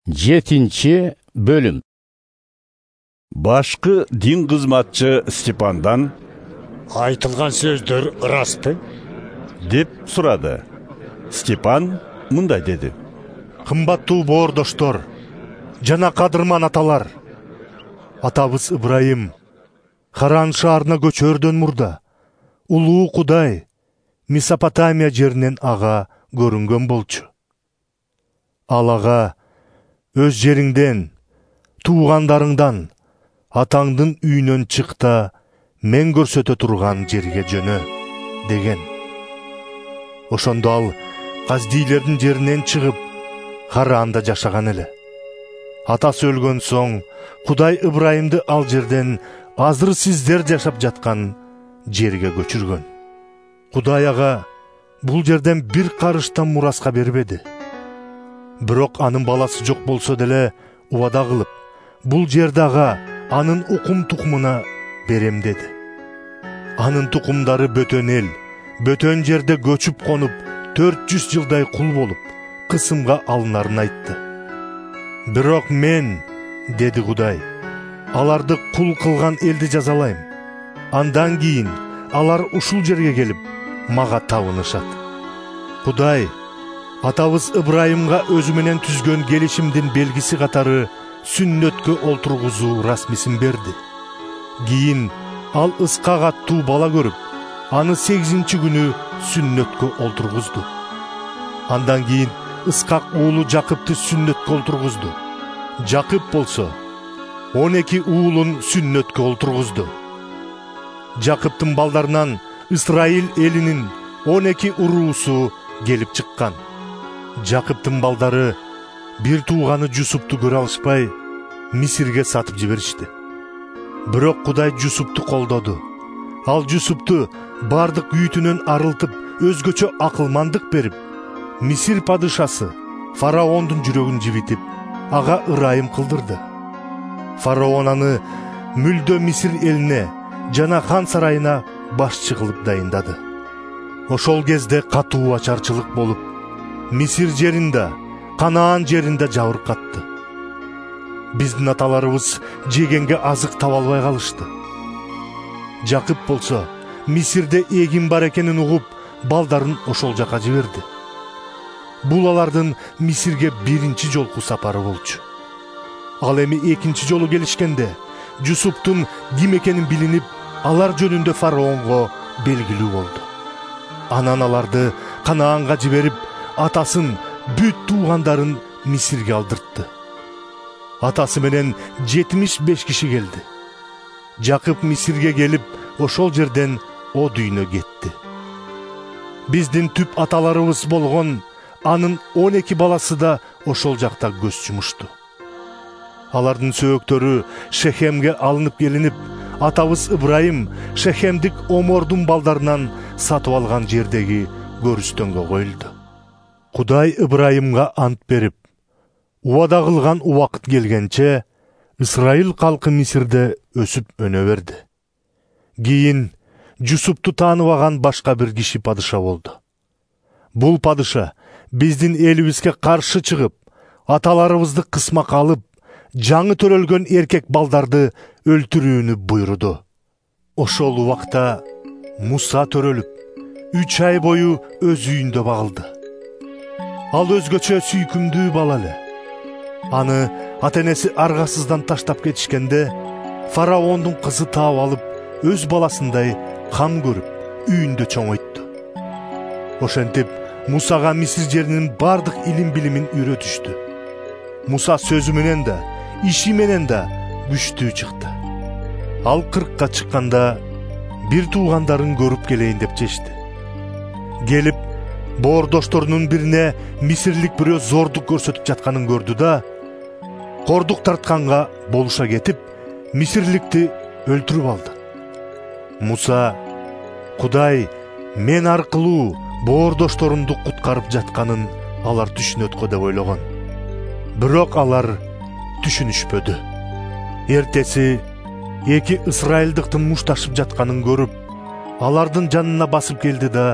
7 bölüm. Башкы дин кызматчы Степандан айтылган сөздөр ырастпы? деп сурады. Степан мындай деди. Кымбаттуу боордоштор жана кадырман аталар, атабыз Ыбрайым Харан шаарына көчөрдөн мурда улуу Кудай Месопотамия жеринен ага көрүнгөн болчу. Ал ага өз жериңден, туугандарыңдан, атаңдын үйүнөн чык да мен көрсөтө турган жерге жөнө деген. Ошондо ал Каздийлердин жеринен чыгып Харанда жашаган эле. Атасы өлгөн соң Кудай Ыбрайымды ал жерден азыр сиздер жашап жаткан жерге көчүргөн. Кудай ага бул жерден бир карыштан мураска бербеди. Бирок анын баласы жок болсо деле убада кылып, бул жерде ага анын укум тукумуна берем деди. Анын тукумдары бөтөн эл, бөтөн жерде көчүп конуп, 400 жылдай кул болуп, кысымга алынарын айтты. Бирок мен, деди Кудай, аларды кул кылган элди жазалайм. Андан кийин алар ушул жерге келип, мага табынышат. Кудай атабыз Ыбрайымга өзү менен түзгөн келишимдин белгиси катары сүннөткө олтургузуу расмисин берди. Кийин ал Ыскак аттуу бала көрүп, аны 8-чи күнү сүннөткө олтургузду. Андан кийин Ыскак уулу Жакыпты сүннөткө олтургузду. Жакып болсо 12 уулун сүннөткө олтургузду. Жакыптын балдарынан Исраил элинин 12 уруусу келип чыккан. Жакыптын балдары бир тууганы Жусупту көрө алышпай, Мисирге сатып жиберишти. Бирок Кудай Жусупту колдоду. Ал Жусупту бардык үйтүнөн арылтып, өзгөчө акылмандык берип, Мисир падышасы фараондун жүрөгүн жибитип, ага ырайым кылдырды. Фараон аны мүлдө Мисир элине жана хан сарайына башчы кылып дайындады. Ошол кезде катуу ачарчылык болуп, Мисир жеринде, Канаан жеринде жабыркатты. Биздин аталарыбыз жегенге азык таба албай калышты. Жакып болсо Мисирде эгин бар экенин угуп, балдарын ошол жака жиберди. Бул алардын Мисирге биринчи жолку сапары болчу. Ал эми экинчи жолу келишкенде Жусуптун ким экенин билинип, алар жөнүндө фараонго белгилүү болду. Анан аларды Канаанга жиберип, атасын, бүт туугандарын Мисирге алдыртты. Атасы менен 75 киши келди. Жакып Мисирге келип, ошол жерден о дүйнө кетти. Биздин түп аталарыбыз болгон анын 12 баласы да ошол жакта көз жумушту. Алардын сөөктөрү Шехемге алынып келинип, атабыз Ыбрайым Шехемдик Омордун балдарынан сатып алган жердеги көрүстөнгө коюлду. Кудай Ыбрайымга ант берип, убада кылган убакыт келгенче Исраил калкы Мисирде өсүп өнө берди. Кийин Жусупту тааныбаган башка бир киши падыша болду. Бул падыша биздин элибизге каршы чыгып, аталарыбызды кысмак алып, жаңы төрөлгөн эркек балдарды өлтүрүүнү буйруду. Ошол убакта Муса төрөлүп, 3 ай бою өз үйүндө багылды. Ал өзгөчө сүйкүмдүү бала эле. Аны ата-энеси аргасыздан таштап кетишкенде, фараондун кызы таап алып, өз баласындай кам көрүп, үйүндө чоңойтты. Ошентип Мусага Мисир жеринин бардык илим-билимин үйрөтүштү. Муса сөзү менен да, иши менен да күчтүү чыкты. Ал 40-ка чыкканда бир туугандарын көрүп келейин деп чечти. Келип, боордошторунун бирине мисирлик бирөө зордук көрсөтүп жатканын көрдү да, кордук тартканга болуша кетип, мисирликти өлтүрүп алды. Муса, Кудай мен аркылуу боордошторунду куткарып жатканын алар түшүнөткө деп ойлогон. Бирок алар түшүнүшпөдү. Эртеси эки ысрайылдыктын мушташып жатканын көрүп, алардын жанына басып келди да,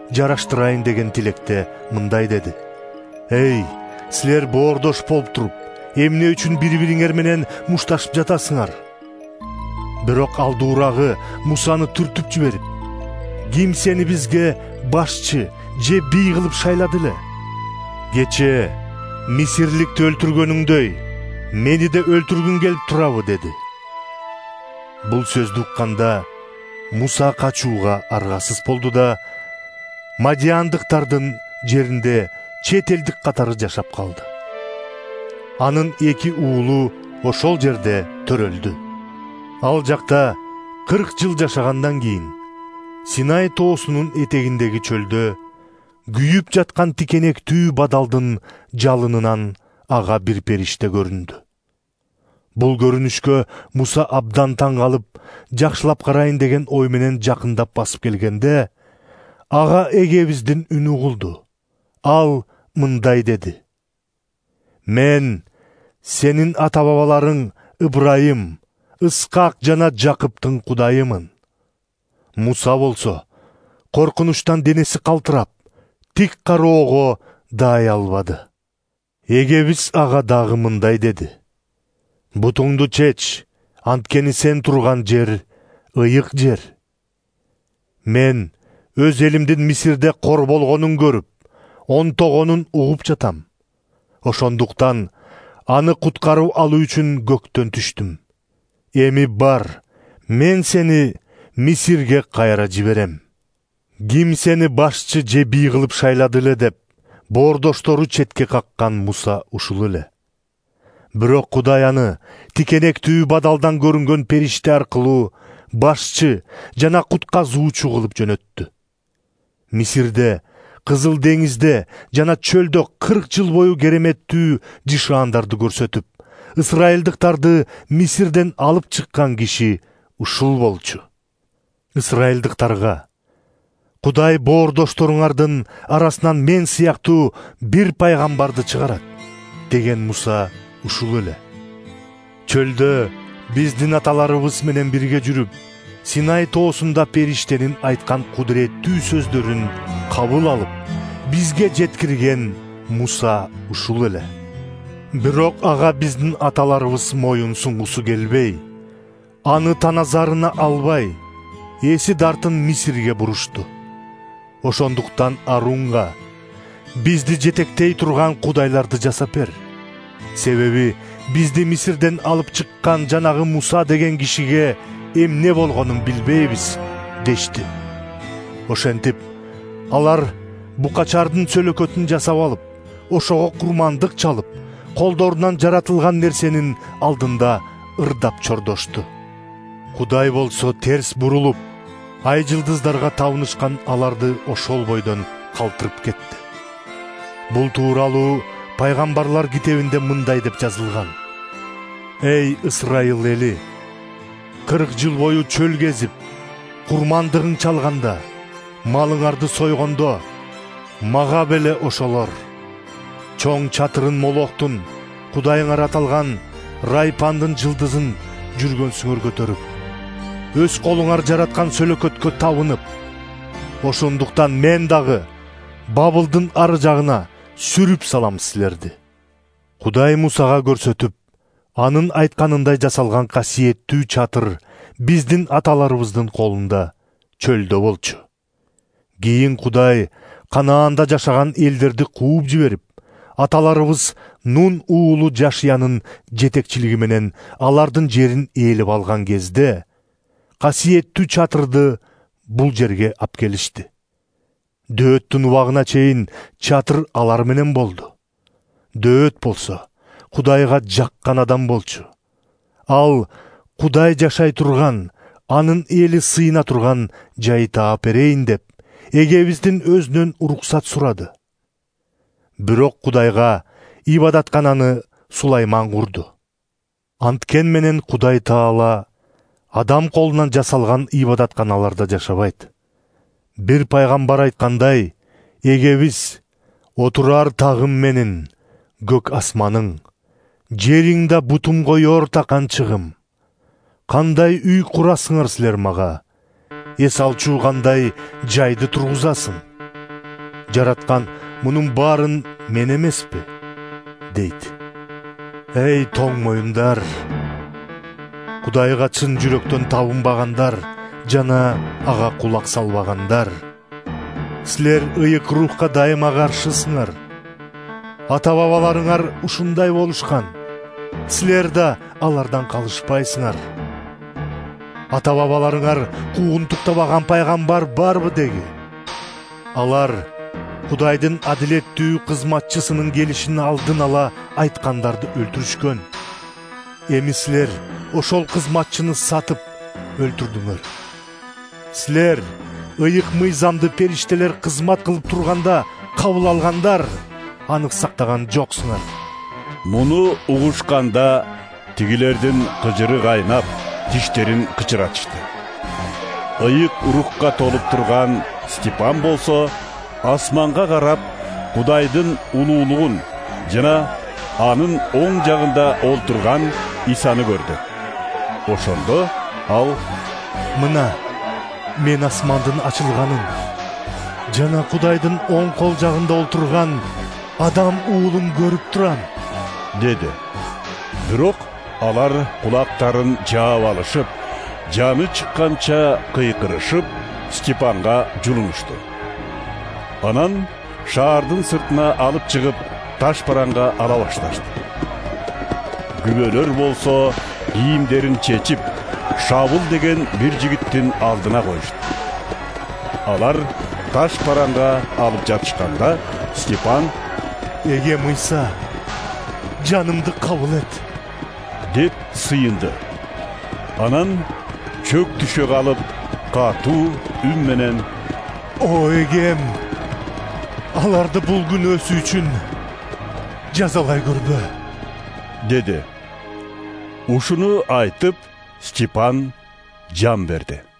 жараштырайын деген тилекте мындай деди: Эй, силер боордош болуп туруп, эмне үчүн бири-бириңер менен мушташып жатасыңар? Бирок алдуурагы Мусаны түртүп жиберип, ким сени бизге башчы же бий кылып шайлады эле? Кече Мисирликти өлтүргөнүңдөй, мени да өлтүргүң келип турабы, деди. Бул сөздү укканда Муса качууга аргасыз болду да Мадиандыктардын жеринде чет элдик катары жашап калды. Анын 2 уулу ошол жерде төрөлдү. Ал жакта 40 жыл жашагандан кийин Синай тоосунун этегиндеги чөлдө күйүп жаткан тикенектүү бадалдын жалынынан ага бир периште көрүндү. Бул көрүнүшкө Муса абдан таң калып, жакшылап карайын деген ой менен жакындап басып келгенде, ага эгебиздин үнү угулду. Ал мындай деди: «Мен сенин ата-бабаларың Ыбрайым, Ыскак жана Жакыптын Кудайымын». Муса болсо коркунучтан денеси калтырап, тик кароого даай албады. Эгебиз ага дагы мындай деди: «Бутуңду чеч, анткени сен турган жер ыйык жер. Мен өз элимдин Мисирде кор болгонун көрүп, онтогонун угуп жатам. Ошондуктан аны куткарып алуу үчүн көктөн түштүм. Эми бар, мен сени Мисирге кайра жиберем. Ким сени башчы же бий кылып шайлады эле?» деп боордоштору четке каккан Муса ушул эле. Бирок Кудай аны тикенектүү бадалдан көрүнгөн периште аркылуу башчы жана кутказуучу кылып жөнөттү. Мисирде, Кызыл деңизде жана чөлдө 40 жыл бою кереметтүү жышаандарды көрсөтүп, ысрайылдыктарды Мисирден алып чыккан киши ушул болчу. Ысрайылдыктарга: «Кудай боордошторуңардын арасынан мен сыяктуу бир пайгамбарды чыгарат» деген Муса ушул эле. Чөлдө биздин аталарыбыз менен бирге жүрүп, Синай тоосунда периштенин айткан кудуреттүү сөздөрүн кабыл алып, бизге жеткирген Муса ушул эле. Бирок ага биздин аталарыбыз моюн сунгусу келбей, аны таназарына албай, эси дартын Мисирге бурушту. Ошондуктан Арунга: «Бизди жетектей турган кудайларды жасап бер. Себеби бизди Мисирден алып чыккан жанагы Муса деген кишиге эмне болгонун билбейбиз» дешти. Ошентип, алар букачардын сөлөкөтүн жасап алып, ошого курмандык чалып, колдорунан жаратылган нерсенин алдында ырдап чордошту. Кудай болсо терс бурулуп, ай жылдыздарга табынышкан аларды ошол бойдон калтырып кетти. Бул тууралуу пайгамбарлар китебинде мындай деп жазылган: «Эй Исрайыл эли, 40 жыл бою чөл кезип, курмандыгың чалганда, малыңарды сойгондо, мага беле ошолор. Чоң чатырын Молохтун, Кудайыңар аталган Райпандын жылдызын жүргөнсүңөр көтөрүп, өз колуңар жараткан сөлөкөткө табынып, ошондуктан мен дагы Бабылдын ары жагына сүрүп салам силерди». Кудай Мусага көрсөтүп, анын айтканындай жасалган касиеттүү чатыр биздин аталарыбыздын колунда чөлдө болчу. Кийин Кудай Канаанда жашаган элдерди кууп жиберип, аталарыбыз Нун уулу Жашиянын жетекчилиги менен алардын жерин ээлеп алган кезде, касиеттүү чатырды бул жерге алып келишти. Дөөттүн убагына чейин чатыр алар менен болду. Дөөт болсо Кудайга жаккан адам болчу. Ал Кудай жашай турган, анын эли сыйына турган жай таап берейин деп, эгебиздин өзүнөн уруксат сурады. Бирок Кудайга ибадаткананы Сулайман курду. Анткен менен Кудай Таала адам колунан жасалган ибадатканаларда жашабайт. Бир пайгамбар айткандай: «Эгебиз отурар тагым менин, көк асманың, жериңда бутум коёр таканчыгым. Кандай үй курасыңар силер мага, эс алчу кандай жайды тургузасың. Жараткан мунун баарын мен эмеспи?» дейт. Эй тоң моюндар, Кудайга чын жүрөктөн табынбагандар жана ага кулак салбагандар, силер ыйык рухка дайыма каршысыңар. Ата бабаларыңар ушундай болушкан, силер да алардан калышпайсыңар. Ата бабаларыңар куугунтуктабаган пайгамбар барбы деги? Алар Кудайдын адилеттүү кызматчысынын келишин алдын ала айткандарды өлтүрүшкөн. Эми силер ошол кызматчыны сатып өлтүрдүңөр. Силер ыйык мыйзамды периштелер кызмат кылып турганда кабыл алгандар, анык сактаган жоксуңар. Муну угушканда тигилердин кыжыры кайнап, тиштерин кычыратышты. Ыйык рухка толуп турган Степан болсо асманга карап Кудайдын улуулугун жана анын оң жагында олтурган Исаны көрдү. Ошондо ал: «Мына мен асмандын ачылганын жана Кудайдын оң кол жагында олтурган адам уулун көрүп турам» деди. Бирок алар кулактарын жаап алышып, жаны чыкканча кыйкырышып, Степанга жулунушту. Анан шаардын сыртына алып чыгып, таш бараңга ала башташты. Күбөлөр болсо кийимдерин чечип, Шабыл деген бир жигиттин алдына коюшту. Алар таш бараңга алып жатышканда Степан: «Эге Мыйса, жанымды кабыл эт» деп сыйынды. Анан чөк түшө калып, катуу үн менен: «О эгем, аларды бул күнөөсү үчүн жазалай көрбө» деди. Ушуну айтып, Степан жан берди.